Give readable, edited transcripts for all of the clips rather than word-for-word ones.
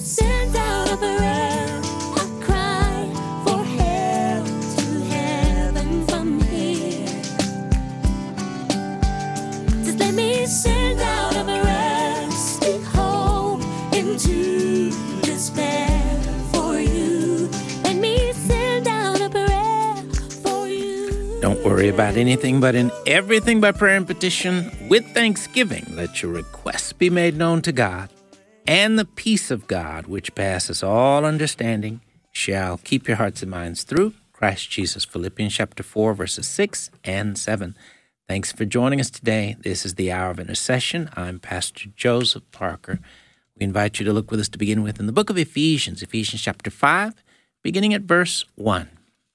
send out a prayer, a cry for help to heaven from here. Just let me send out a prayer, speak hope into despair for you. Let me send out a prayer for you. Don't worry about anything, but in everything by prayer and petition, with thanksgiving, let your requests be made known to God. And the peace of God, which passes all understanding, shall keep your hearts and minds through Christ Jesus. Philippians chapter 4, verses 6 and 7. Thanks for joining us today. This is the Hour of Intercession. I'm Pastor Joseph Parker. We invite you to look with us to begin with in the book of Ephesians chapter 5, beginning at verse 1.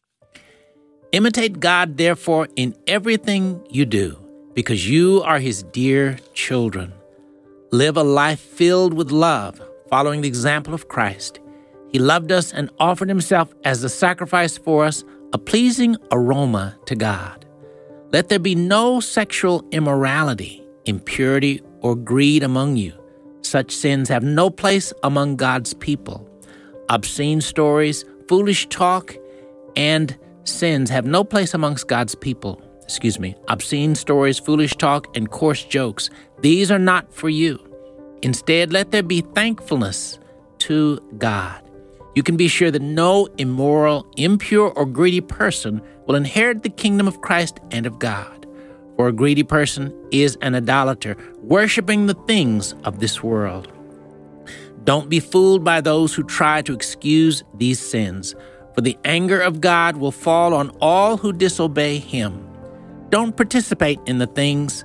Imitate God, therefore, in everything you do, because you are his dear children. Live a life filled with love, following the example of Christ. He loved us and offered himself as a sacrifice for us, a pleasing aroma to God. Let there be no sexual immorality, impurity, or greed among you. Such sins have no place among God's people. Obscene stories, foolish talk, and sins have no place amongst God's people. Obscene stories, foolish talk, and coarse jokes. These are not for you. Instead, let there be thankfulness to God. You can be sure that no immoral, impure, or greedy person will inherit the kingdom of Christ and of God. For a greedy person is an idolater, worshiping the things of this world. Don't be fooled by those who try to excuse these sins, for the anger of God will fall on all who disobey him. Don't participate in the things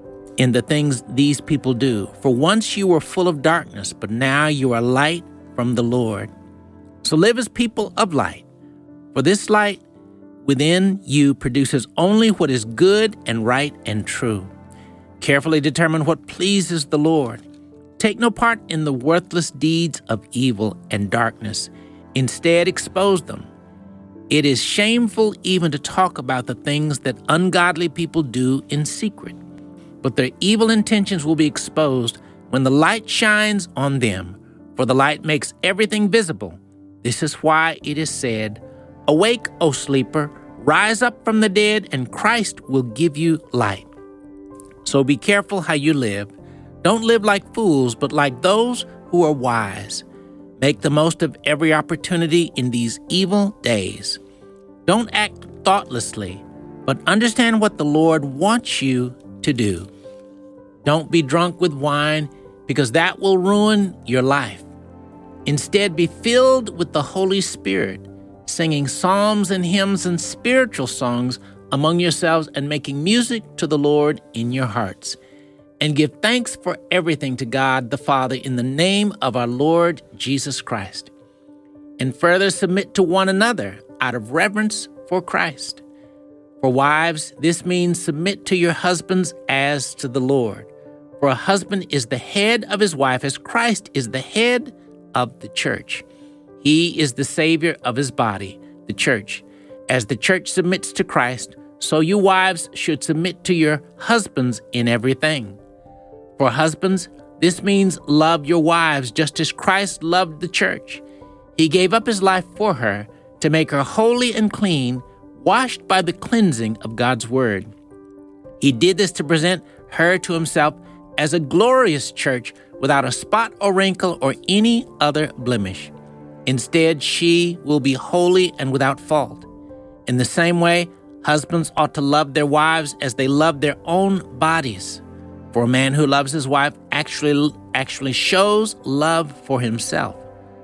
these people do. For once you were full of darkness, but now you are light from the Lord. So live as people of light. For this light within you produces only what is good and right and true. Carefully determine what pleases the Lord. Take no part in the worthless deeds of evil and darkness. Instead, expose them. It is shameful even to talk about the things that ungodly people do in secret. But their evil intentions will be exposed when the light shines on them, for the light makes everything visible. This is why it is said, "Awake, O sleeper, rise up from the dead, and Christ will give you light." So be careful how you live. Don't live like fools, but like those who are wise. Make the most of every opportunity in these evil days. Don't act thoughtlessly, but understand what the Lord wants you to do. Don't be drunk with wine, because that will ruin your life. Instead, be filled with the Holy Spirit, singing psalms and hymns and spiritual songs among yourselves and making music to the Lord in your hearts. And give thanks for everything to God the Father in the name of our Lord Jesus Christ. And further submit to one another out of reverence for Christ. For wives, this means submit to your husbands as to the Lord. For a husband is the head of his wife, as Christ is the head of the church. He is the Savior of his body, the church. As the church submits to Christ, so you wives should submit to your husbands in everything. For husbands, this means love your wives just as Christ loved the church. He gave up his life for her to make her holy and clean, washed by the cleansing of God's word. He did this to present her to himself as a glorious church without a spot or wrinkle or any other blemish. Instead, she will be holy and without fault. In the same way, husbands ought to love their wives as they love their own bodies. For a man who loves his wife actually shows love for himself.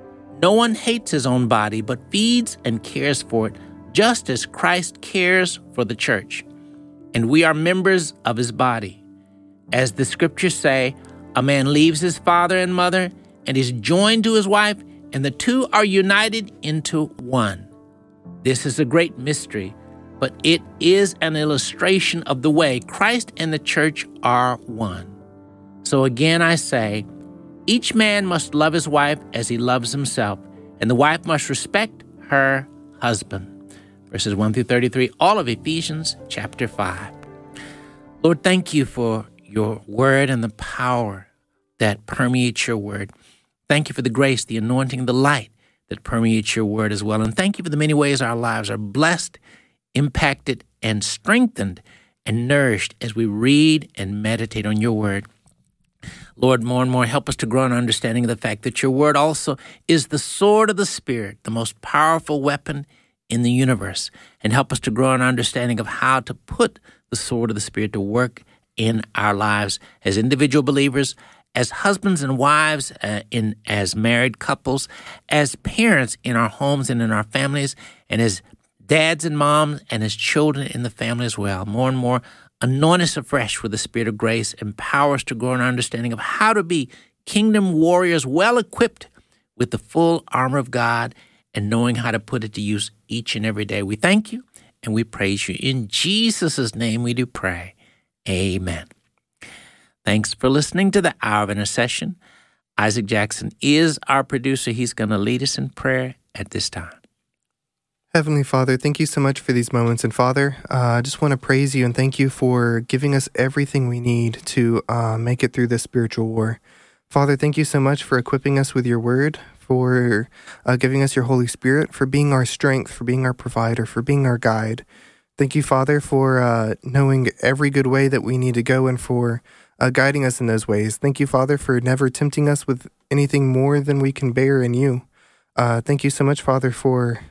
No one hates his own body, but feeds and cares for it, just as Christ cares for the church. And we are members of his body. As the scriptures say, a man leaves his father and mother and is joined to his wife, and the two are united into one. This is a great mystery, but it is an illustration of the way Christ and the church are one. So again I say, each man must love his wife as he loves himself, and the wife must respect her husband. Verses 1 through 33, all of Ephesians chapter 5. Lord, thank you for your word and the power that permeates your word. Thank you for the grace, the anointing, the light that permeates your word as well. And thank you for the many ways our lives are blessed, impacted, and strengthened and nourished as we read and meditate on your word. Lord, more and more help us to grow in understanding of the fact that your word also is the sword of the Spirit, the most powerful weapon in the universe, and help us to grow in understanding of how to put the sword of the Spirit to work in our lives as individual believers, as husbands and wives, as married couples, as parents in our homes and in our families, and as dads and moms, and as children in the family as well. More and more, anoint us afresh with the Spirit of grace, empower us to grow in our understanding of how to be kingdom warriors, well equipped with the full armor of God and knowing how to put it to use each and every day. We thank you and we praise you. In Jesus' name we do pray. Amen. Thanks for listening to the Hour of Intercession. Isaac Jackson is our producer. He's going to lead us in prayer at this time. Heavenly Father, thank you so much for these moments. And Father, I just want to praise you and thank you for giving us everything we need to make it through this spiritual war. Father, thank you so much for equipping us with your word, for giving us your Holy Spirit, for being our strength, for being our provider, for being our guide. Thank you, Father, for knowing every good way that we need to go and for guiding us in those ways. Thank you, Father, for never tempting us with anything more than we can bear in you. Thank you so much, Father, for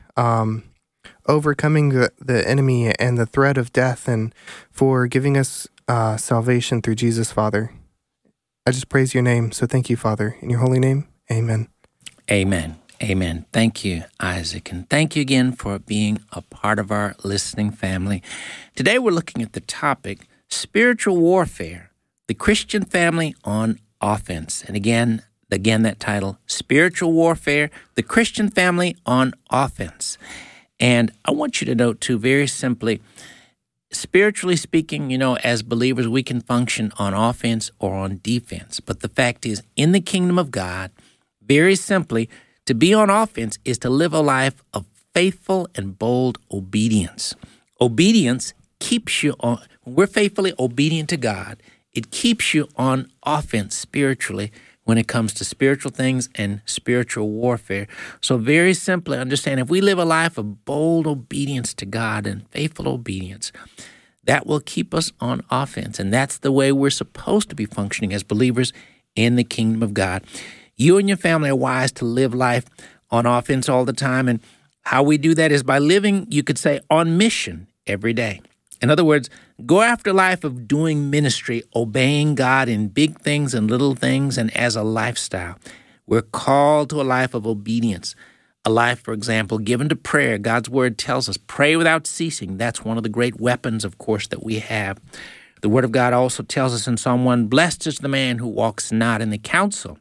overcoming the enemy and the threat of death and for giving us salvation through Jesus, Father. I just praise your name. So thank you, Father. In your holy name, amen. Amen. Amen. Thank you, Isaac. And thank you again for being a part of our listening family. Today we're looking at the topic, spiritual warfare, the Christian family on offense. And again, that title, Spiritual Warfare, the Christian family on offense. And I want you to note, too, very simply, spiritually speaking, as believers, we can function on offense or on defense. But the fact is, in the kingdom of God, very simply, to be on offense is to live a life of faithful and bold obedience. Obedience keeps you on, when we're faithfully obedient to God, it keeps you on offense spiritually when it comes to spiritual things and spiritual warfare. So very simply understand, if we live a life of bold obedience to God and faithful obedience, that will keep us on offense. And that's the way we're supposed to be functioning as believers in the kingdom of God. You and your family are wise to live life on offense all the time. And how we do that is by living, you could say, on mission every day. In other words, go after a life of doing ministry, obeying God in big things and little things, and as a lifestyle. We're called to a life of obedience, a life, for example, given to prayer. God's word tells us, pray without ceasing. That's one of the great weapons, of course, that we have. The word of God also tells us in Psalm 1, blessed is the man who walks not in the counsel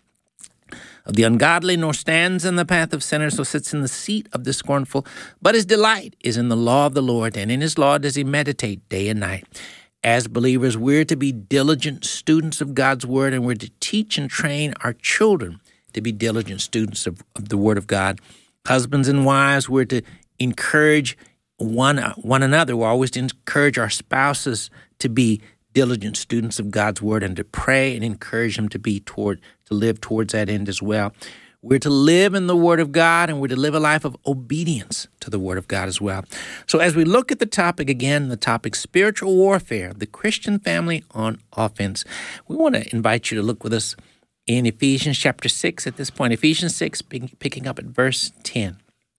of the ungodly, nor stands in the path of sinners, nor sits in the seat of the scornful. But his delight is in the law of the Lord, and in his law does he meditate day and night. As believers, we're to be diligent students of God's word, and we're to teach and train our children to be diligent students of the word of God. Husbands and wives, we're to encourage one another. We're always to encourage our spouses to be diligent students of God's word and to pray and encourage them to live towards that end as well. We're to live in the word of God, and we're to live a life of obedience to the word of God as well. So as we look at the topic again, the topic spiritual warfare, the Christian family on offense, we want to invite you to look with us in Ephesians chapter 6 at this point. Ephesians 6, picking up at verse 10.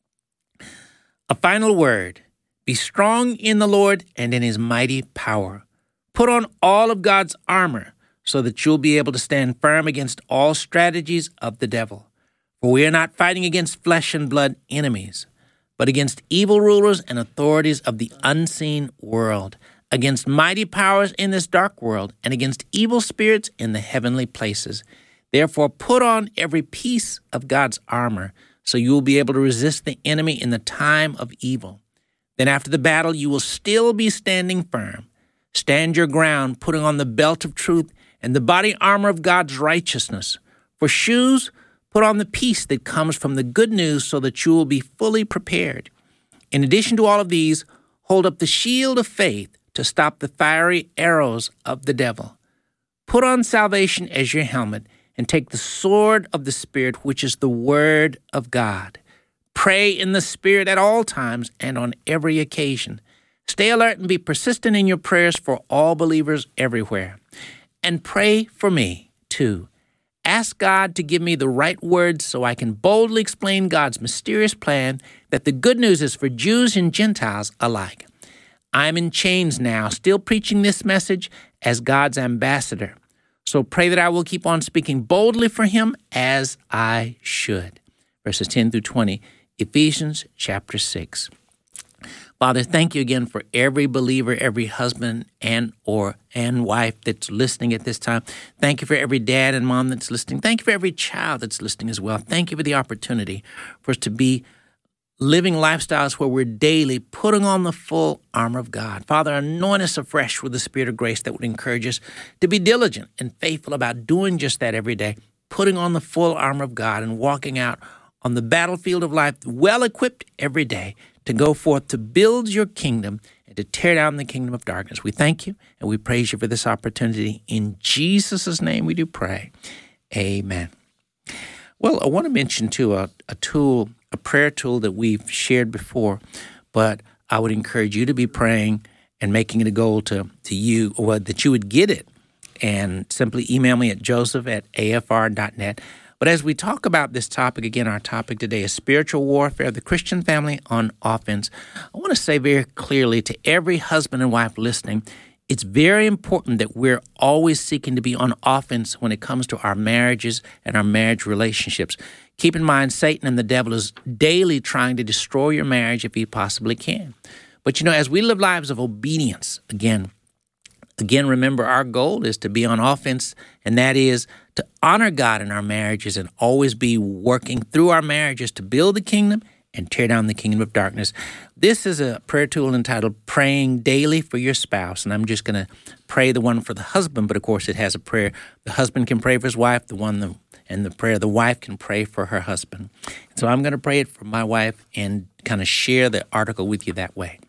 A final word, be strong in the Lord and in his mighty power. Put on all of God's armor so that you'll be able to stand firm against all strategies of the devil. For we are not fighting against flesh and blood enemies, but against evil rulers and authorities of the unseen world, against mighty powers in this dark world, and against evil spirits in the heavenly places. Therefore, put on every piece of God's armor so you will be able to resist the enemy in the time of evil. Then after the battle, you will still be standing firm. Stand your ground, putting on the belt of truth and the body armor of God's righteousness. For shoes, put on the peace that comes from the good news so that you will be fully prepared. In addition to all of these, hold up the shield of faith to stop the fiery arrows of the devil. Put on salvation as your helmet and take the sword of the Spirit, which is the Word of God. Pray in the Spirit at all times and on every occasion. Stay alert and be persistent in your prayers for all believers everywhere. And pray for me, too. Ask God to give me the right words so I can boldly explain God's mysterious plan that the good news is for Jews and Gentiles alike. I'm in chains now, still preaching this message as God's ambassador. So pray that I will keep on speaking boldly for him as I should. Verses 10 through 20, Ephesians chapter 6. Father, thank you again for every believer, every husband and wife that's listening at this time. Thank you for every dad and mom that's listening. Thank you for every child that's listening as well. Thank you for the opportunity for us to be living lifestyles where we're daily putting on the full armor of God. Father, anoint us afresh with the Spirit of grace that would encourage us to be diligent and faithful about doing just that every day, putting on the full armor of God and walking out on the battlefield of life well-equipped every day to go forth to build your kingdom and to tear down the kingdom of darkness. We thank you and we praise you for this opportunity. In Jesus' name we do pray. Amen. Well, I want to mention, too, a prayer tool that we've shared before, but I would encourage you to be praying and making it a goal to you, or that you would get it. And simply email me at joseph@afr.net. But as we talk about this topic, again, our topic today is spiritual warfare, the Christian family on offense. I want to say very clearly to every husband and wife listening, it's very important that we're always seeking to be on offense when it comes to our marriages and our marriage relationships. Keep in mind, Satan and the devil is daily trying to destroy your marriage if he possibly can. But, as we live lives of obedience, again, remember, our goal is to be on offense, and that is to honor God in our marriages and always be working through our marriages to build the kingdom and tear down the kingdom of darkness. This is a prayer tool entitled Praying Daily for Your Spouse, and I'm just going to pray the one for the husband, but of course it has a prayer. The husband can pray for his wife, and the prayer the wife can pray for her husband. So I'm going to pray it for my wife and kind of share the article with you that way.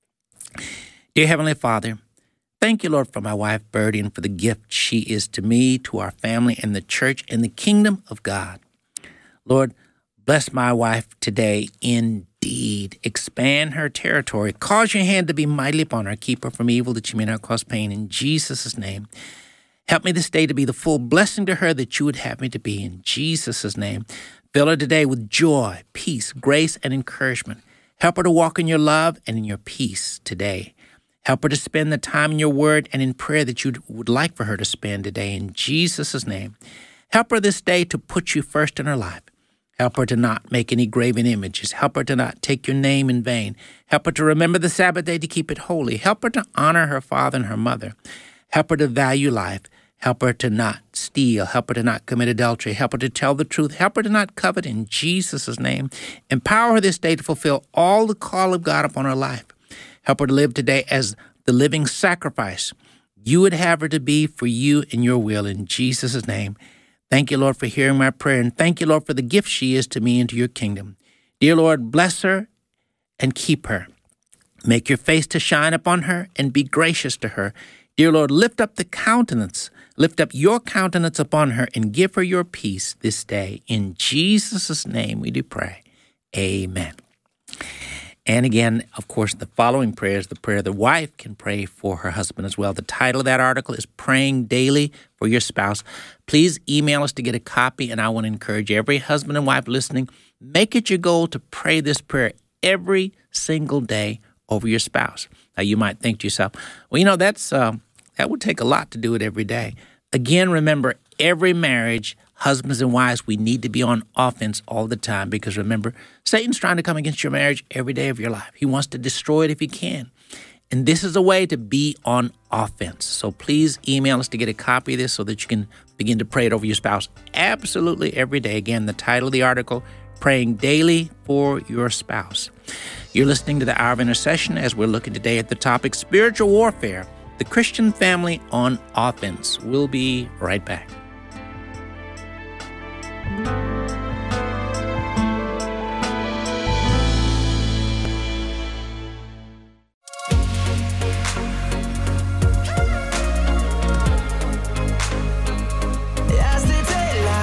Dear Heavenly Father, thank you, Lord, for my wife, Birdie, and for the gift she is to me, to our family, and the church, and the kingdom of God. Lord, bless my wife today indeed. Expand her territory. Cause your hand to be mightily upon her. Keep her from evil, that she may not cause pain. In Jesus' name. Help me this day to be the full blessing to her that you would have me to be. In Jesus' name. Fill her today with joy, peace, grace, and encouragement. Help her to walk in your love and in your peace today. Help her to spend the time in your word and in prayer that you would like for her to spend today. In Jesus' name. Help her this day to put you first in her life. Help her to not make any graven images. Help her to not take your name in vain. Help her to remember the Sabbath day to keep it holy. Help her to honor her father and her mother. Help her to value life. Help her to not steal. Help her to not commit adultery. Help her to tell the truth. Help her to not covet in Jesus' name. Empower her this day to fulfill all the call of God upon her life. Help her to live today as the living sacrifice you would have her to be for you and your will in Jesus' name. Thank you, Lord, for hearing my prayer, and thank you, Lord, for the gift she is to me and to your kingdom. Dear Lord, bless her and keep her. Make your face to shine upon her and be gracious to her. Dear Lord, lift up your countenance upon her and give her your peace this day. In Jesus' name we do pray. Amen. And again, of course, the following prayer is the prayer the wife can pray for her husband as well. The title of that article is Praying Daily for Your Spouse. Please email us to get a copy, and I want to encourage every husband and wife listening, make it your goal to pray this prayer every single day over your spouse. Now, you might think to yourself, well, that would take a lot to do it every day. Again, remember, every marriage, husbands and wives, we need to be on offense all the time, because remember, Satan's trying to come against your marriage every day of your life. He wants to destroy it if he can. And this is a way to be on offense. So please email us to get a copy of this so that you can begin to pray it over your spouse absolutely every day. Again, the title of the article, Praying Daily for Your Spouse. You're listening to the Hour of Intercession as we're looking today at the topic, Spiritual Warfare, the Christian Family on Offense. We'll be right back. As the daylight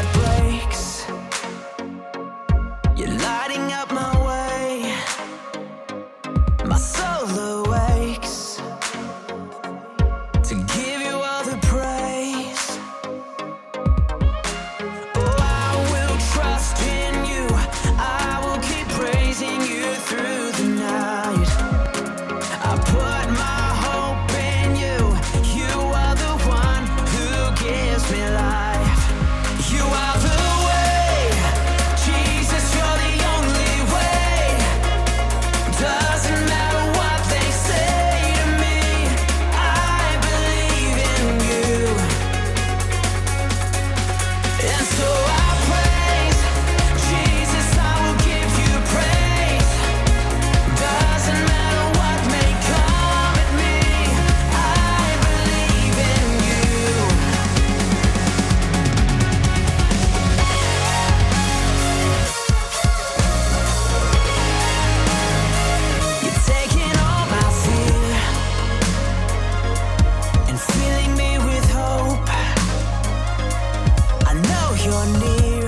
My soul awakes to give you all the praise. Oh, I will trust in you. I will keep praising you through the night. I put my hope in you. You are the one who gives me life. You are the way. Jesus, you're the only way. Doesn't matter what they say to me. I believe in you. And so I praise Jesus, I will give you praise. Doesn't matter what may come at me. I believe in you. You're taking all my fear and filling me with hope. I know you're near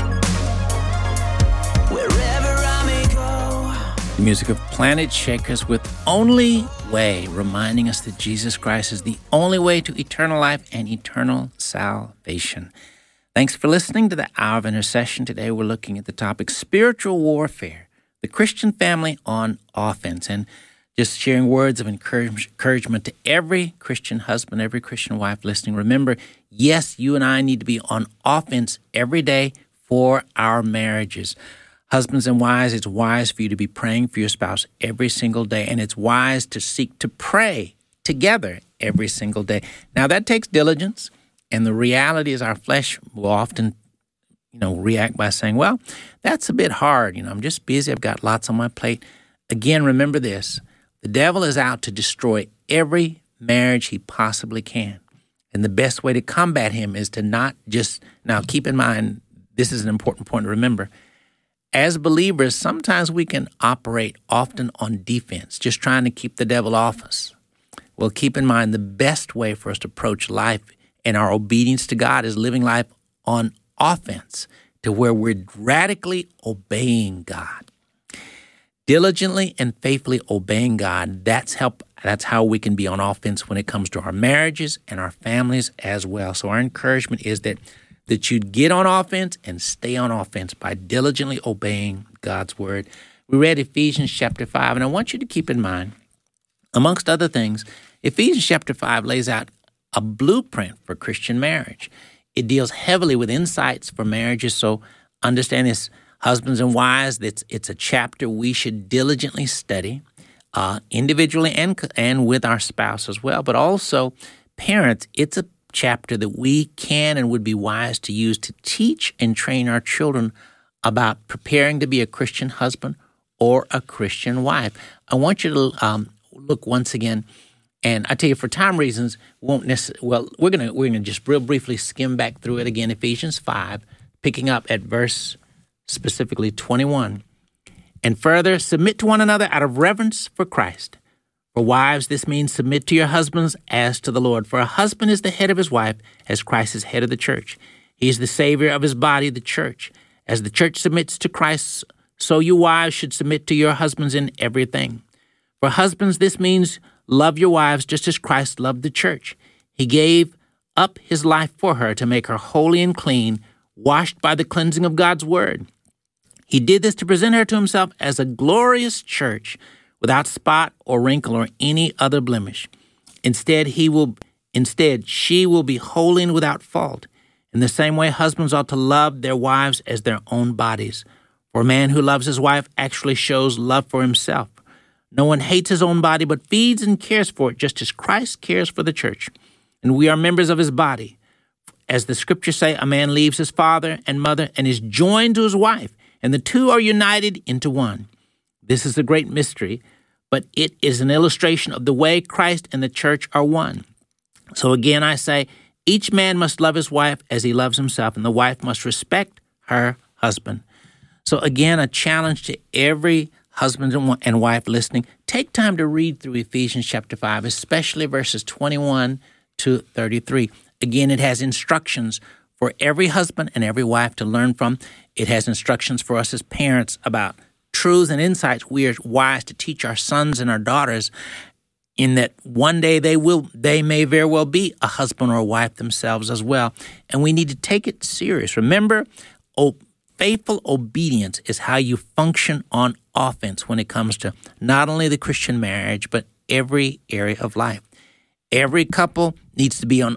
wherever I may go. The music of Planet Shakers with Only Way, reminding us that Jesus Christ is the only way to eternal life and eternal salvation. Thanks for listening to the Hour of Intercession. Today we're looking at the topic spiritual warfare, the Christian family on offense, and just sharing words of encouragement to every Christian husband, every Christian wife listening. Remember, yes, you and I need to be on offense every day for our marriages. Husbands and wives, it's wise for you to be praying for your spouse every single day, and it's wise to seek to pray together every single day. Now, that takes diligence, and the reality is our flesh will often react by saying, well, that's a bit hard. I'm just busy. I've got lots on my plate. Again, remember this. The devil is out to destroy every marriage he possibly can. And the best way to combat him is to not just, now keep in mind, this is an important point to remember. As believers, sometimes we can operate often on defense, just trying to keep the devil off us. Well, keep in mind the best way for us to approach life and our obedience to God is living life on offense, to where we're radically obeying God. Diligently and faithfully obeying God, that's how we can be on offense when it comes to our marriages and our families as well. So our encouragement is that you'd get on offense and stay on offense by diligently obeying God's word. We read Ephesians chapter 5, and I want you to keep in mind, amongst other things, Ephesians chapter 5 lays out a blueprint for Christian marriage. It deals heavily with insights for marriages, so understand this, husbands and wives, it's a chapter we should diligently study individually and with our spouse as well. But also, parents, it's a chapter that we can and would be wise to use to teach and train our children about preparing to be a Christian husband or a Christian wife. I want you to look once again, and I tell you, for time reasons, we're gonna just real briefly skim back through it again. Ephesians 5, picking up at verse specifically 21. And further, submit to one another out of reverence for Christ. For wives, this means submit to your husbands as to the Lord. For a husband is the head of his wife, as Christ is head of the church. He is the Savior of his body, the church. As the church submits to Christ, so you wives should submit to your husbands in everything. For husbands, this means love your wives just as Christ loved the church. He gave up his life for her to make her holy and clean, washed by the cleansing of God's word. He did this to present her to himself as a glorious church, without spot or wrinkle or any other blemish. Instead, she will be holy and without fault. In the same way, husbands ought to love their wives as their own bodies. For a man who loves his wife actually shows love for himself. No one hates his own body, but feeds and cares for it, just as Christ cares for the church. And we are members of his body. As the scriptures say, a man leaves his father and mother and is joined to his wife, and the two are united into one. This is a great mystery, but it is an illustration of the way Christ and the church are one. So again, I say, each man must love his wife as he loves himself, and the wife must respect her husband. So again, a challenge to every husband and wife listening, take time to read through Ephesians chapter 5, especially verses 21 to 33. Again, it has instructions for every husband and every wife to learn from. It has instructions for us as parents about truths and insights we are wise to teach our sons and our daughters, in that one day they may very well be a husband or a wife themselves as well. And we need to take it serious. Remember, faithful obedience is how you function on offense when it comes to not only the Christian marriage, but every area of life. Every couple needs to be on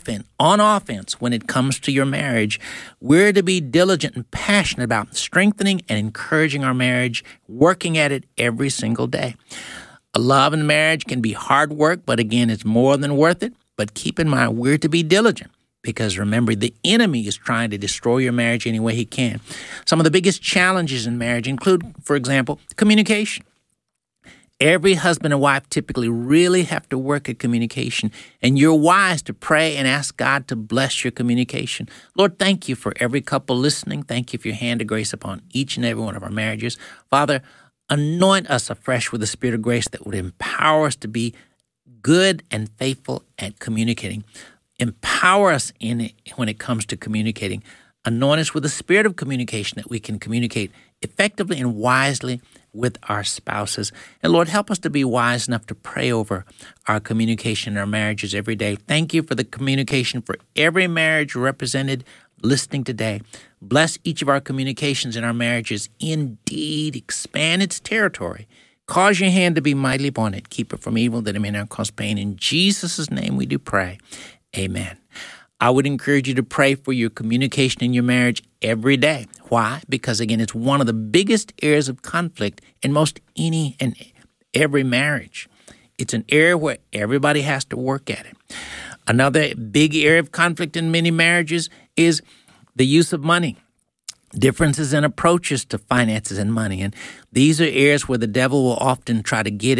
offense when it comes to your marriage. We're to be diligent and passionate about strengthening and encouraging our marriage, working at it every single day. A love and marriage can be hard work, but again, it's more than worth it. But keep in mind, we're to be diligent, because remember, the enemy is trying to destroy your marriage any way he can. Some of the biggest challenges in marriage include, for example, communication. Every husband and wife typically really have to work at communication, and you're wise to pray and ask God to bless your communication. Lord, thank you for every couple listening. Thank you for your hand of grace upon each and every one of our marriages. Father, anoint us afresh with the Spirit of grace that would empower us to be good and faithful at communicating. Empower us in it when it comes to communicating. Anoint us with the spirit of communication that we can communicate effectively and wisely with our spouses. And Lord, help us to be wise enough to pray over our communication in our marriages every day. Thank you for the communication for every marriage represented listening today. Bless each of our communications in our marriages. Indeed, expand its territory. Cause your hand to be mightily upon it. Keep it from evil, that it may not cause pain. In Jesus' name we do pray. Amen. I would encourage you to pray for your communication in your marriage every day. Why? Because, again, it's one of the biggest areas of conflict in most any and every marriage. It's an area where everybody has to work at it. Another big area of conflict in many marriages is the use of money, differences in approaches to finances and money. And these are areas where the devil will often try to get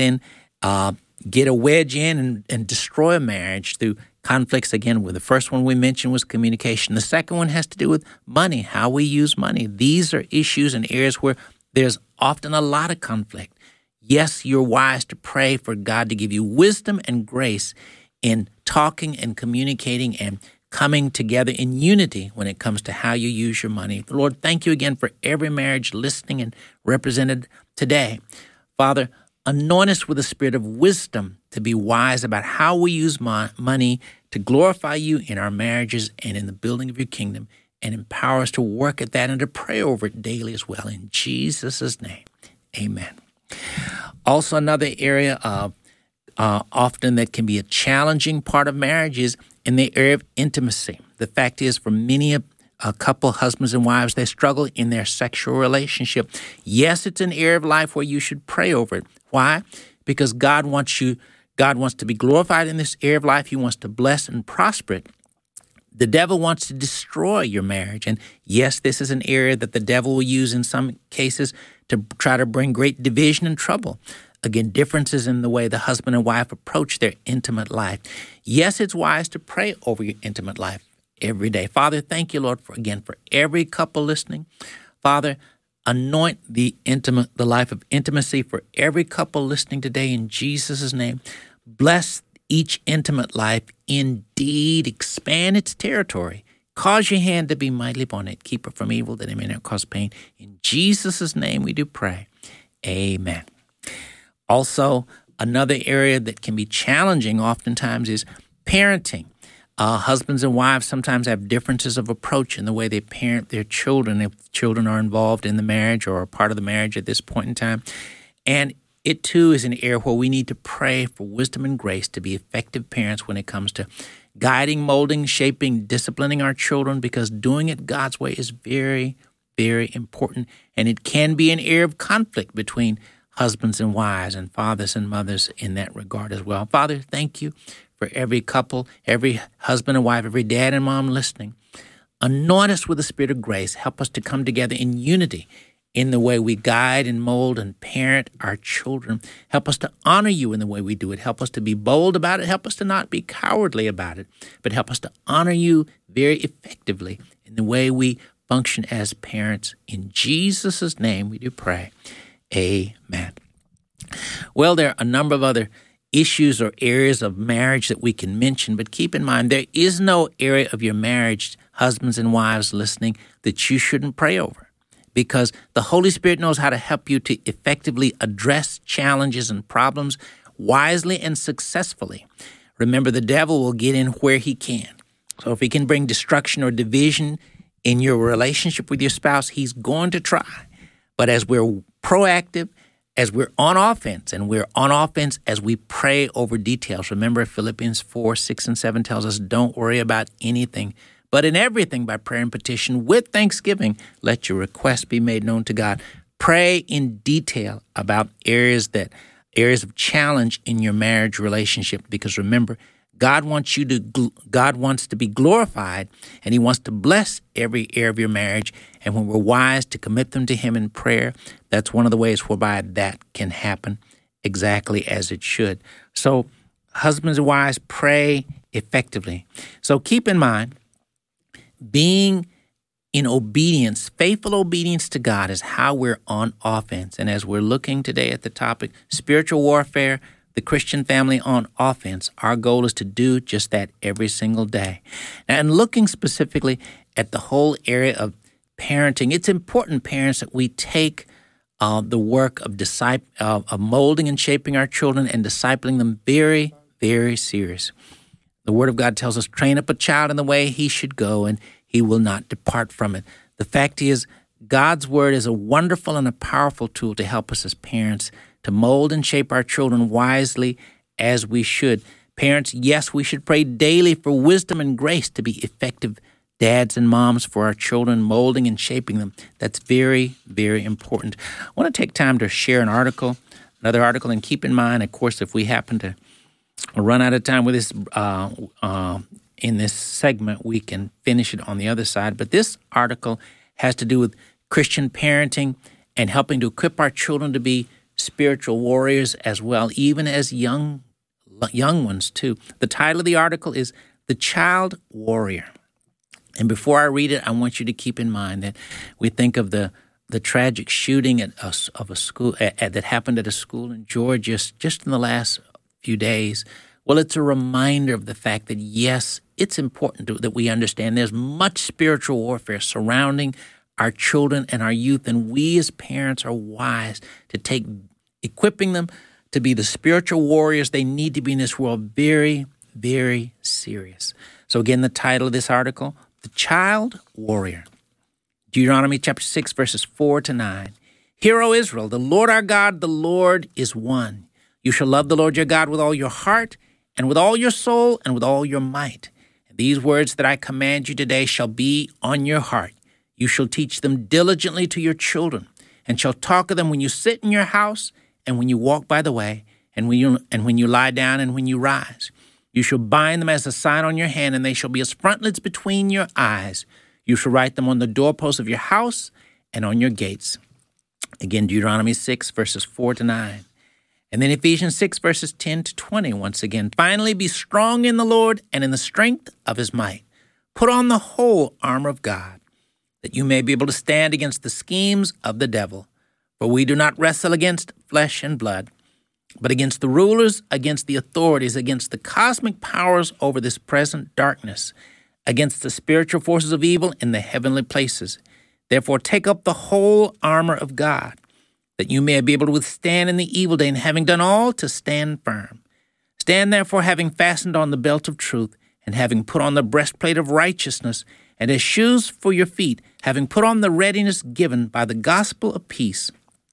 a wedge in and destroy a marriage through conflicts. Again, with the first one we mentioned was communication. The second one has to do with money, how we use money. These are issues and areas where there's often a lot of conflict. Yes, you're wise to pray for God to give you wisdom and grace in talking and communicating and coming together in unity when it comes to how you use your money. Lord, thank you again for every marriage listening and represented today. Father, anoint us with the spirit of wisdom to be wise about how we use money to glorify you in our marriages and in the building of your kingdom, and empower us to work at that and to pray over it daily as well. In Jesus' name, amen. Also, another area of often that can be a challenging part of marriage is in the area of intimacy. The fact is, for many a couple, husbands and wives, they struggle in their sexual relationship. Yes, it's an area of life where you should pray over it. Why? Because God wants to be glorified in this area of life. He wants to bless and prosper it. The devil wants to destroy your marriage. And yes, this is an area that the devil will use in some cases to try to bring great division and trouble. Again, differences in the way the husband and wife approach their intimate life. Yes, it's wise to pray over your intimate life every day. Father, thank you, Lord, for every couple listening. Father, anoint the life of intimacy for every couple listening today in Jesus' name. Bless each intimate life. Indeed, expand its territory. Cause your hand to be mightily upon it. Keep it from evil, that it may not cause pain. In Jesus' name we do pray. Amen. Also, another area that can be challenging oftentimes is parenting. Husbands and wives sometimes have differences of approach in the way they parent their children if children are involved in the marriage or are part of the marriage at this point in time. And it, too, is an area where we need to pray for wisdom and grace to be effective parents when it comes to guiding, molding, shaping, disciplining our children, because doing it God's way is very, very important. And it can be an area of conflict between husbands and wives and fathers and mothers in that regard as well. Father, thank you for every couple, every husband and wife, every dad and mom listening. Anoint us with the spirit of grace. Help us to come together in unity in the way we guide and mold and parent our children. Help us to honor you in the way we do it. Help us to be bold about it. Help us to not be cowardly about it, but help us to honor you very effectively in the way we function as parents. In Jesus' name we do pray. Amen. Well, there are a number of other issues or areas of marriage that we can mention, but keep in mind there is no area of your marriage, husbands and wives listening, that you shouldn't pray over, because the Holy Spirit knows how to help you to effectively address challenges and problems wisely and successfully. Remember, the devil will get in where he can. So if he can bring destruction or division in your relationship with your spouse, he's going to try. But as we're proactive, as we're on offense, and we're on offense as we pray over details. Remember, Philippians 4, 6, and 7 tells us, don't worry about anything, but in everything by prayer and petition with thanksgiving, let your requests be made known to God. Pray in detail about areas of challenge in your marriage relationship, because remember, God wants to be glorified, and he wants to bless every area of your marriage. And when we're wise to commit them to him in prayer, that's one of the ways whereby that can happen exactly as it should. So husbands and wives, pray effectively. So keep in mind, being in obedience, faithful obedience to God is how we're on offense. And as we're looking today at the topic, spiritual warfare, the Christian family on offense, our goal is to do just that every single day. Now, and looking specifically at the whole area of parenting, it's important, parents, that we take the work of molding and shaping our children and discipling them very, very serious. The Word of God tells us, train up a child in the way he should go, and he will not depart from it. The fact is, God's Word is a wonderful and a powerful tool to help us as parents to mold and shape our children wisely as we should. Parents, yes, we should pray daily for wisdom and grace to be effective dads and moms for our children, molding and shaping them. That's very, very important. I want to take time to share another article, and keep in mind, of course, if we happen to run out of time with this in this segment, we can finish it on the other side. But this article has to do with Christian parenting and helping to equip our children to be spiritual warriors as well, even as young ones too. The title of the article is The Child Warrior. And before I read it, I want you to keep in mind that we think of the tragic shooting of a school that happened at a school in Georgia just in the last few days. Well, it's a reminder of the fact that, yes, it's important that we understand there's much spiritual warfare surrounding our children and our youth, and we as parents are wise to take equipping them to be the spiritual warriors they need to be in this world very, very serious. So again, the title of this article, The Child Warrior. Deuteronomy chapter 6, verses 4 to 9. Hear, O Israel, the Lord our God, the Lord is one. You shall love the Lord your God with all your heart and with all your soul and with all your might. And these words that I command you today shall be on your heart. You shall teach them diligently to your children, and shall talk of them when you sit in your house, and when you walk by the way, and when you lie down, and when you rise. You shall bind them as a sign on your hand, and they shall be as frontlets between your eyes. You shall write them on the doorposts of your house and on your gates. Again, Deuteronomy 6, verses 4 to 9. And then Ephesians 6, verses 10 to 20, once again. Finally, be strong in the Lord and in the strength of his might. Put on the whole armor of God, that you may be able to stand against the schemes of the devil. For we do not wrestle against flesh and blood, but against the rulers, against the authorities, against the cosmic powers over this present darkness, against the spiritual forces of evil in the heavenly places. Therefore, take up the whole armor of God, that you may be able to withstand in the evil day, and having done all, to stand firm. Stand therefore, having fastened on the belt of truth, and having put on the breastplate of righteousness, and as shoes for your feet, having put on the readiness given by the gospel of peace.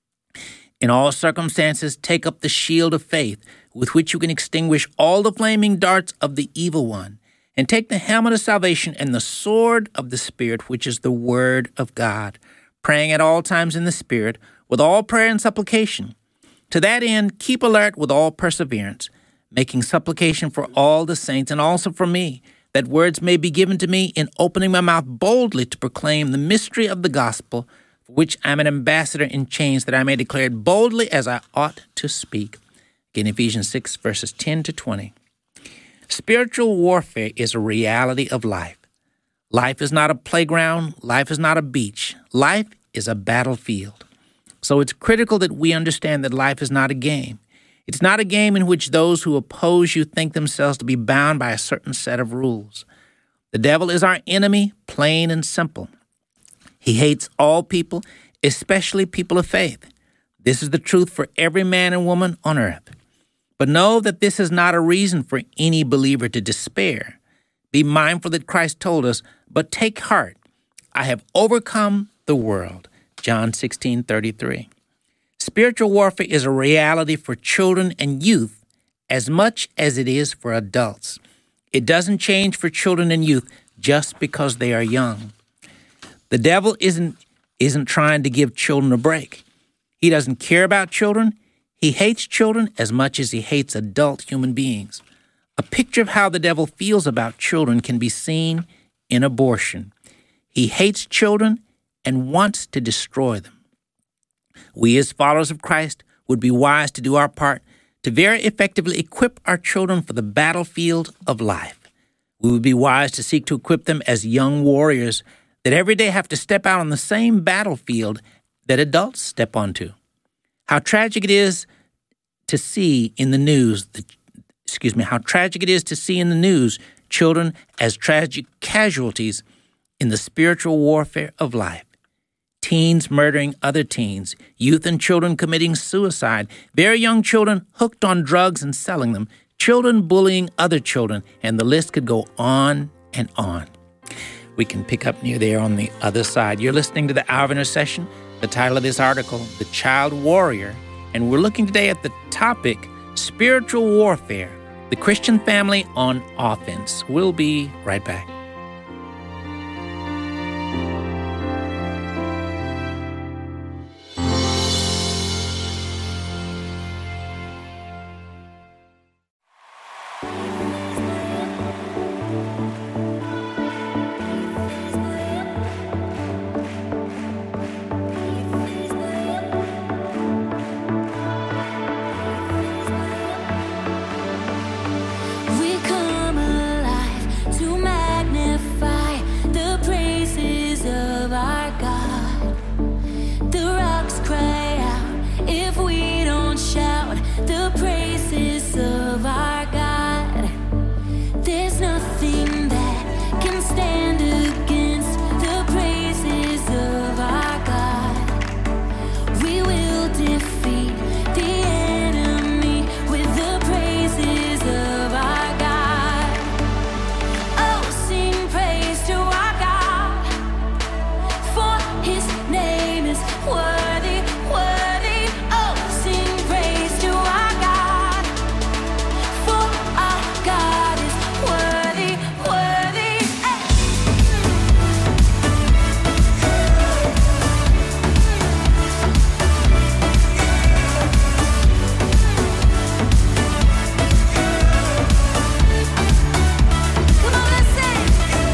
In all circumstances, take up the shield of faith, with which you can extinguish all the flaming darts of the evil one, and take the helmet of salvation and the sword of the Spirit, which is the word of God, praying at all times in the Spirit, with all prayer and supplication. To that end, keep alert with all perseverance, making supplication for all the saints, and also for me, that words may be given to me in opening my mouth boldly to proclaim the mystery of the gospel, for which I am an ambassador in chains, that I may declare it boldly as I ought to speak. Again, Ephesians 6, verses 10 to 20. Spiritual warfare is a reality of life. Life is not a playground. Life is not a beach. Life is a battlefield. So it's critical that we understand that life is not a game. It's not a game in which those who oppose you think themselves to be bound by a certain set of rules. The devil is our enemy, plain and simple. He hates all people, especially people of faith. This is the truth for every man and woman on earth. But know that this is not a reason for any believer to despair. Be mindful that Christ told us, "But take heart, I have overcome the world." John 16:33. Spiritual warfare is a reality for children and youth as much as it is for adults. It doesn't change for children and youth just because they are young. The devil isn't trying to give children a break. He doesn't care about children. He hates children as much as he hates adult human beings. A picture of how the devil feels about children can be seen in abortion. He hates children and wants to destroy them. We as followers of Christ would be wise to do our part to very effectively equip our children for the battlefield of life. We would be wise to seek to equip them as young warriors that every day have to step out on the same battlefield that adults step onto. How tragic it is to see in the news, children as tragic casualties in the spiritual warfare of life. Teens murdering other teens, youth and children committing suicide, very young children hooked on drugs and selling them, children bullying other children, and the list could go on and on. We can pick up near there on the other side. You're listening to the Hour of Intercession. The title of this article, The Child Warrior, and we're looking today at the topic, Spiritual Warfare, the Christian Family on Offense. We'll be right back. We come alive to magnify the praises of our God. The rocks cry out if we don't shout the praises of our God. There's nothing that can stand against the praises of our God. We will defeat the enemy with the praises of our God. Oh, sing praise to our God, for his name is worthy, worthy. Oh, sing praise to our God, for our God is worthy, worthy. Come on, let's sing.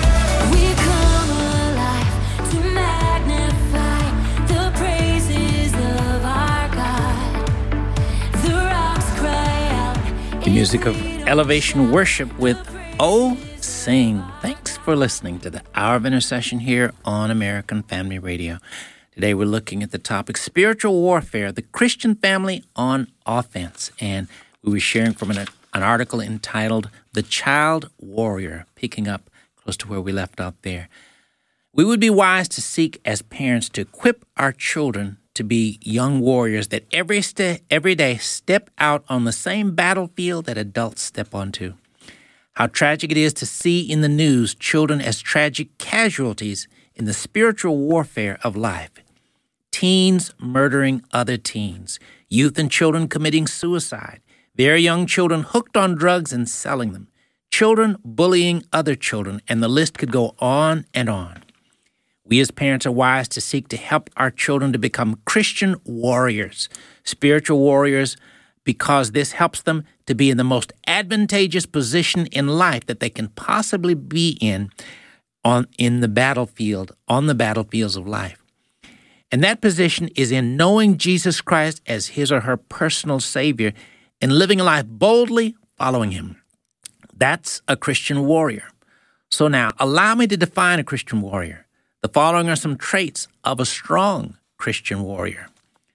We come alive to magnify the praises of our God. The rocks cry out. The music of elevation worship with Oh Sing. Thanks for listening to the Hour of Intercession here on American Family Radio. Today we're looking at the topic Spiritual Warfare, the Christian Family on Offense. And we were sharing from an article entitled The Child Warrior, picking up close to where we left off there. We would be wise to seek as parents to equip our children to be young warriors that every day step out on the same battlefield that adults step onto. How tragic it is to see in the news children as tragic casualties in the spiritual warfare of life. Teens murdering other teens, youth and children committing suicide, very young children hooked on drugs and selling them, children bullying other children, and the list could go on and on. We as parents are wise to seek to help our children to become Christian warriors, spiritual warriors, because this helps them to be in the most advantageous position in life that they can possibly be on the battlefields of life. And that position is in knowing Jesus Christ as his or her personal Savior and living a life boldly following him. That's a Christian warrior. So now, allow me to define a Christian warrior. The following are some traits of a strong Christian warrior.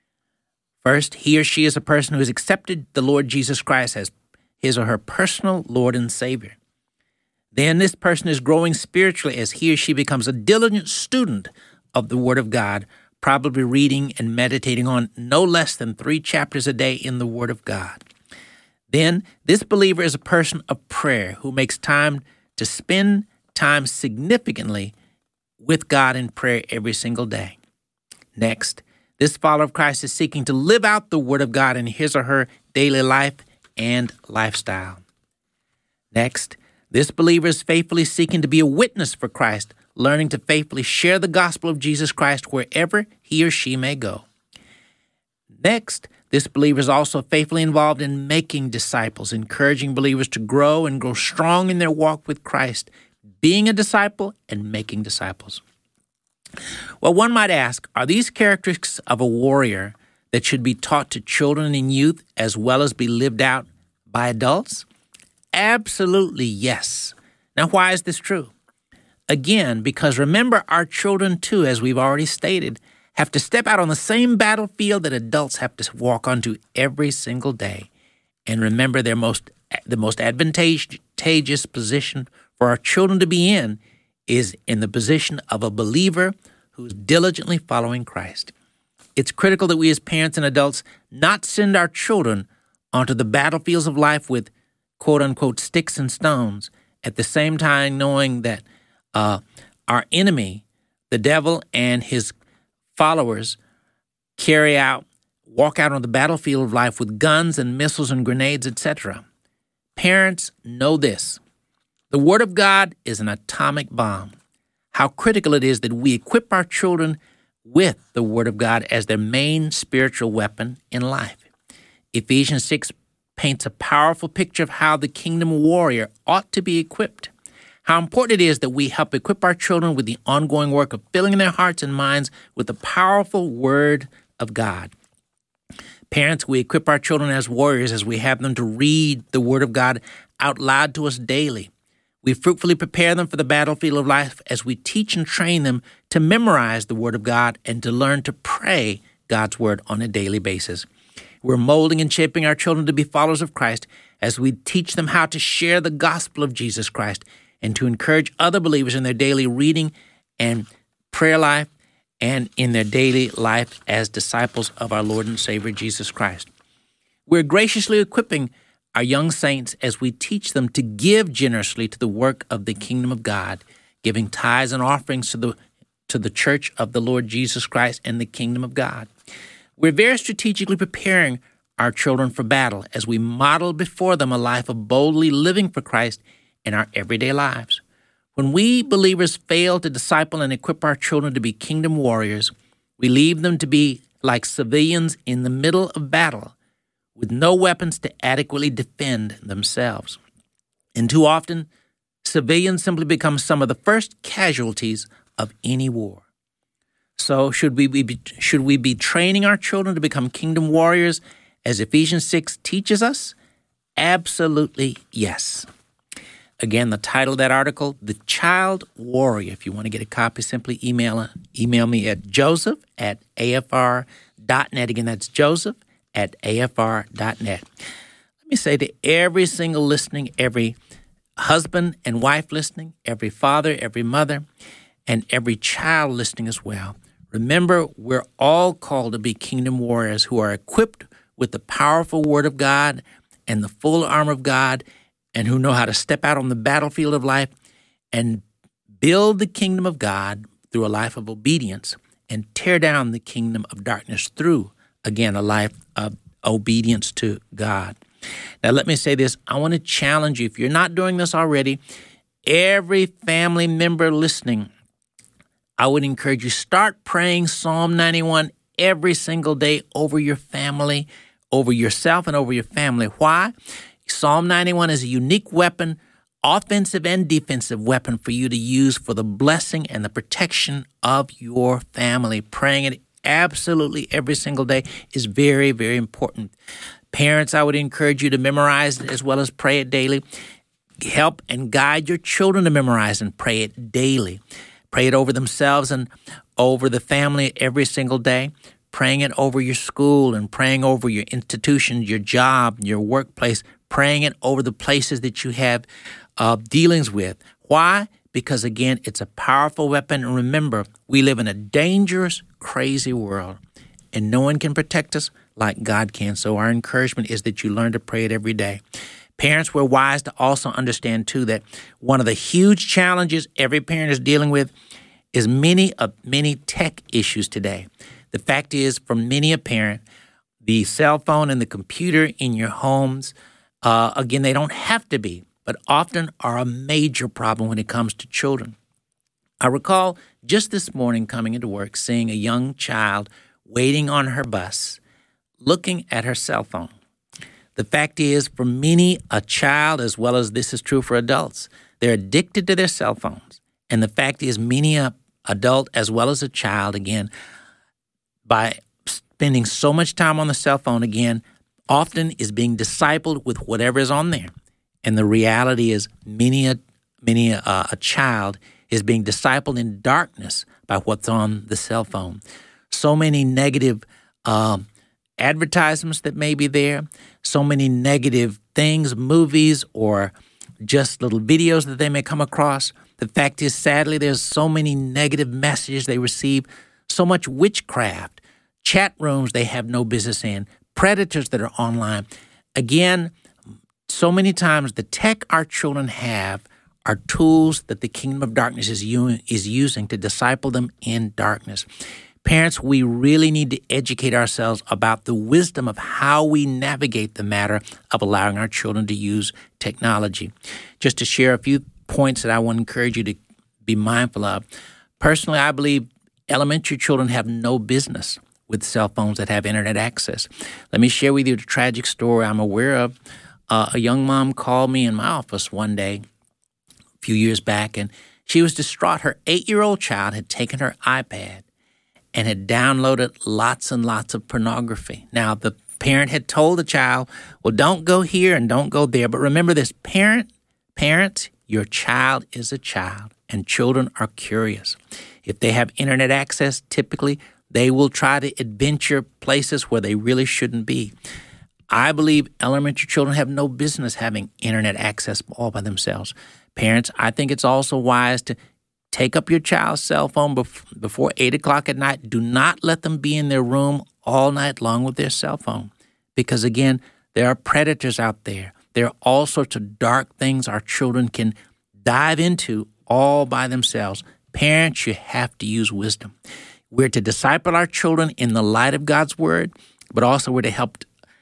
First, he or she is a person who has accepted the Lord Jesus Christ as his or her personal Lord and Savior. Then this person is growing spiritually as he or she becomes a diligent student of the Word of God, probably reading and meditating on no less than 3 chapters a day in the Word of God. Then, this believer is a person of prayer who makes time to spend time significantly with God in prayer every single day. Next, this follower of Christ is seeking to live out the Word of God in his or her daily life and lifestyle. Next, this believer is faithfully seeking to be a witness for Christ, learning to faithfully share the gospel of Jesus Christ wherever he or she may go. Next, this believer is also faithfully involved in making disciples, encouraging believers to grow and grow strong in their walk with Christ, being a disciple and making disciples. Well, one might ask, are these characteristics of a warrior that should be taught to children and youth as well as be lived out by adults? Absolutely yes. Now, why is this true? Again, because remember, our children too, as we've already stated, have to step out on the same battlefield that adults have to walk onto every single day. And remember, the most advantageous position for our children to be in is in the position of a believer who's diligently following Christ. It's critical that we as parents and adults not send our children onto the battlefields of life with quote-unquote sticks and stones, at the same time knowing that our enemy, the devil and his followers, walk out on the battlefield of life with guns and missiles and grenades, etc. Parents, know this. The Word of God is an atomic bomb. How critical it is that we equip our children with the Word of God as their main spiritual weapon in life. Ephesians 6 paints a powerful picture of how the kingdom warrior ought to be equipped. How important it is that we help equip our children with the ongoing work of filling their hearts and minds with the powerful Word of God. Parents, we equip our children as warriors as we have them to read the Word of God out loud to us daily. We fruitfully prepare them for the battlefield of life as we teach and train them to memorize the Word of God and to learn to pray God's Word on a daily basis. We're molding and shaping our children to be followers of Christ as we teach them how to share the gospel of Jesus Christ and to encourage other believers in their daily reading and prayer life and in their daily life as disciples of our Lord and Savior Jesus Christ. We're graciously equipping our young saints as we teach them to give generously to the work of the kingdom of God, giving tithes and offerings to the church of the Lord Jesus Christ and the kingdom of God. We're very strategically preparing our children for battle as we model before them a life of boldly living for Christ in our everyday lives. When we believers fail to disciple and equip our children to be kingdom warriors, we leave them to be like civilians in the middle of battle with no weapons to adequately defend themselves. And too often, civilians simply become some of the first casualties of any war. So should we be training our children to become kingdom warriors as Ephesians 6 teaches us? Absolutely yes. Again, the title of that article, The Child Warrior. If you want to get a copy, simply email me at joseph@afr.net. Again, that's joseph@afr.net. Let me say to every single listening, every husband and wife listening, every father, every mother, and every child listening as well, remember, we're all called to be kingdom warriors who are equipped with the powerful Word of God and the full armor of God, and who know how to step out on the battlefield of life and build the kingdom of God through a life of obedience and tear down the kingdom of darkness through, again, a life of obedience to God. Now, let me say this. I want to challenge you. If you're not doing this already, every family member listening, I would encourage you, start praying Psalm 91 every single day over your family, over yourself, and over your family. Why? Psalm 91 is a unique weapon, offensive and defensive weapon for you to use for the blessing and the protection of your family. Praying it absolutely every single day is very, very important. Parents, I would encourage you to memorize it as well as pray it daily. Help and guide your children to memorize and pray it daily. Pray it over themselves and over the family every single day. Praying it over your school and praying over your institution, your job, your workplace, praying it over the places that you have dealings with. Why? Because, again, it's a powerful weapon. And remember, we live in a dangerous, crazy world, and no one can protect us like God can. So our encouragement is that you learn to pray it every day. Parents, we're wise to also understand, too, that one of the huge challenges every parent is dealing with is many tech issues today. The fact is, for many a parent, the cell phone and the computer in your homes, again, they don't have to be, but often are a major problem when it comes to children. I recall just this morning coming into work, seeing a young child waiting on her bus, looking at her cell phone. The fact is, for many, a child, as well as this is true for adults, they're addicted to their cell phones. And the fact is, many a adult, as well as a child, again, by spending so much time on the cell phone, again, often is being discipled with whatever is on there. And the reality is, many a child is being discipled in darkness by what's on the cell phone. So many negative advertisements that may be there, so many negative things, movies, or just little videos that they may come across. The fact is, sadly, there's so many negative messages they receive, so much witchcraft, chat rooms they have no business in, predators that are online. Again, so many times the tech our children have are tools that the kingdom of darkness is using to disciple them in darkness. Parents, we really need to educate ourselves about the wisdom of how we navigate the matter of allowing our children to use technology. Just to share a few points that I want to encourage you to be mindful of. Personally, I believe elementary children have no business with cell phones that have internet access. Let me share with you the tragic story I'm aware of. A young mom called me in my office one day a few years back, and she was distraught. Her 8-year-old child had taken her iPad and had downloaded lots and lots of pornography. Now, the parent had told the child, well, don't go here and don't go there. But remember this, parents, your child is a child, and children are curious. If they have internet access, typically they will try to adventure places where they really shouldn't be. I believe elementary children have no business having internet access all by themselves. Parents, I think it's also wise to take up your child's cell phone before 8 o'clock at night. Do not let them be in their room all night long with their cell phone. Because again, there are predators out there. There are all sorts of dark things our children can dive into all by themselves. Parents, you have to use wisdom. We're to disciple our children in the light of God's word, but also we're to help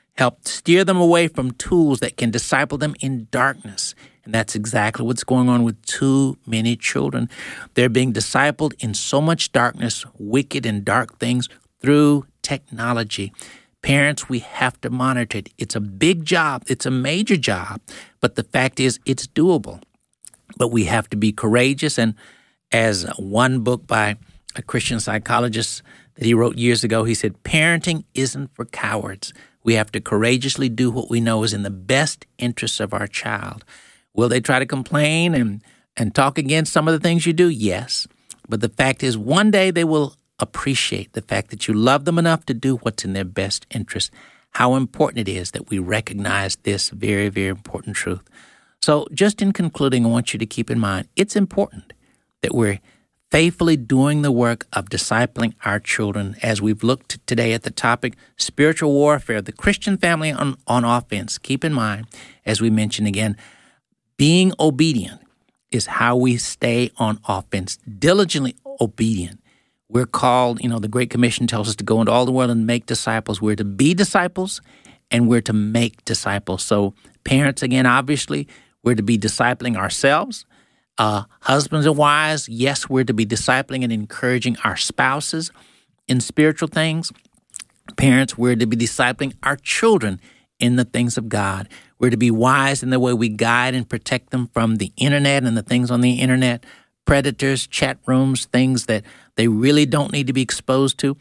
steer them away from tools that can disciple them in darkness. And that's exactly what's going on with too many children. They're being discipled in so much darkness, wicked and dark things through technology. Parents, we have to monitor it. It's a big job. It's a major job. But the fact is, it's doable. But we have to be courageous. And as one book by a Christian psychologist that he wrote years ago, he said, parenting isn't for cowards. We have to courageously do what we know is in the best interests of our child. Will they try to complain and talk against some of the things you do? Yes. But the fact is, one day they will appreciate the fact that you love them enough to do what's in their best interest. How important it is that we recognize this very, very important truth. So just in concluding, I want you to keep in mind, it's important that we're faithfully doing the work of discipling our children as we've looked today at the topic, spiritual warfare, the Christian family on offense. Keep in mind, as we mentioned again, being obedient is how we stay on offense, diligently obedient. We're called, the Great Commission tells us to go into all the world and make disciples. We're to be disciples and we're to make disciples. So parents, again, obviously, we're to be discipling ourselves. Husbands and wives, yes, we're to be discipling and encouraging our spouses in spiritual things. Parents, we're to be discipling our children in the things of God. We're to be wise in the way we guide and protect them from the internet and the things on the internet, predators, chat rooms, things that they really don't need to be exposed to.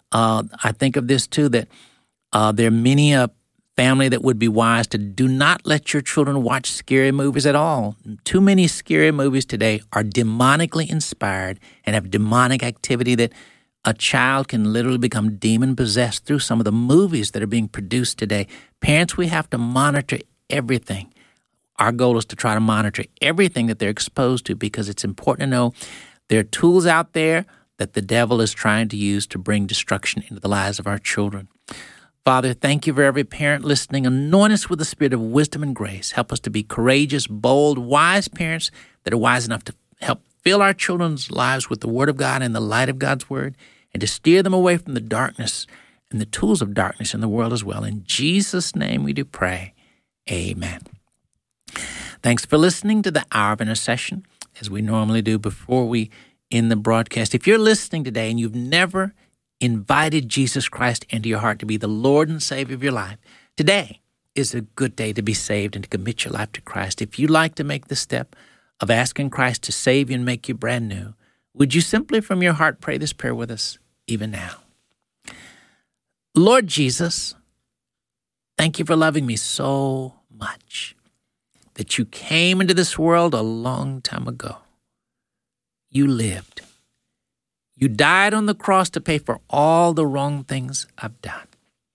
I think of this too, that there are many a family that would be wise to do not let your children watch scary movies at all. Too many scary movies today are demonically inspired and have demonic activity that a child can literally become demon-possessed through some of the movies that are being produced today. Parents, we have to monitor everything. Our goal is to try to monitor everything that they're exposed to because it's important to know there are tools out there that the devil is trying to use to bring destruction into the lives of our children. Father, thank you for every parent listening. Anoint us with the spirit of wisdom and grace. Help us to be courageous, bold, wise parents that are wise enough to help fill our children's lives with the Word of God and the light of God's Word, and to steer them away from the darkness and the tools of darkness in the world as well. In Jesus' name we do pray. Amen. Thanks for listening to the Hour of Intercession, as we normally do before we end the broadcast. If you're listening today and you've never invited Jesus Christ into your heart to be the Lord and Savior of your life, today is a good day to be saved and to commit your life to Christ. If you'd like to make the step of asking Christ to save you and make you brand new, would you simply from your heart pray this prayer with us even now? Lord Jesus, thank you for loving me so much that you came into this world a long time ago. You lived. You died on the cross to pay for all the wrong things I've done.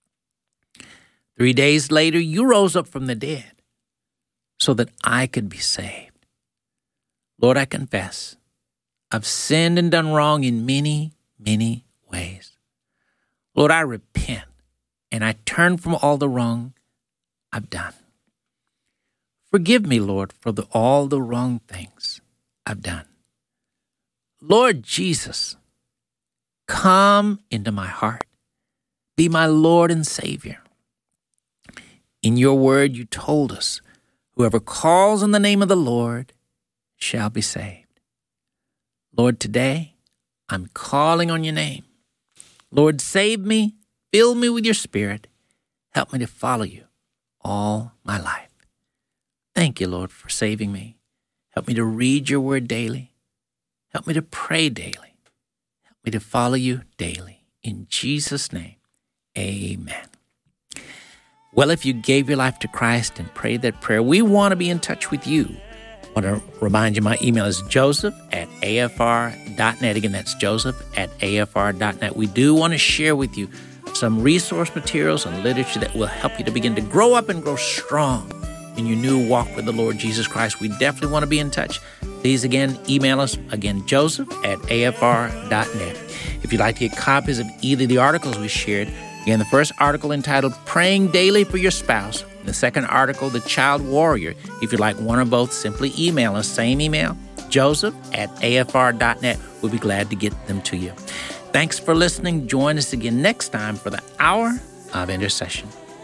3 days later, you rose up from the dead so that I could be saved. Lord, I confess, I've sinned and done wrong in many, many ways. Lord, I repent and I turn from all the wrong I've done. Forgive me, Lord, for all the wrong things I've done. Lord Jesus, come into my heart. Be my Lord and Savior. In your word, you told us, whoever calls on the name of the Lord shall be saved. Lord, today, I'm calling on your name. Lord, save me, fill me with your Spirit. Help me to follow you all my life. Thank you, Lord, for saving me. Help me to read your word daily. Help me to pray daily. Help me to follow you daily. In Jesus' name, amen. Well, if you gave your life to Christ and prayed that prayer, we want to be in touch with you. I want to remind you, my email is joseph@afr.net. Again, that's joseph@afr.net. We do want to share with you some resource materials and literature that will help you to begin to grow up and grow strong in your new walk with the Lord Jesus Christ. We definitely want to be in touch. Please, again, email us, again, joseph@afr.net. If you'd like to get copies of either of the articles we shared, again, the first article entitled Praying Daily for Your Spouse, the second article, The Child Warrior. If you'd like one or both, simply email us, same email, joseph@afr.net. We'll be glad to get them to you. Thanks for listening. Join us again next time for the Hour of Intercession.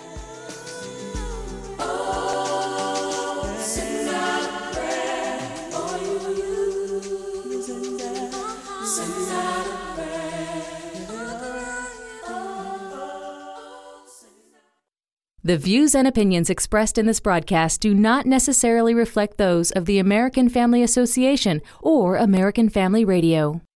The views and opinions expressed in this broadcast do not necessarily reflect those of the American Family Association or American Family Radio.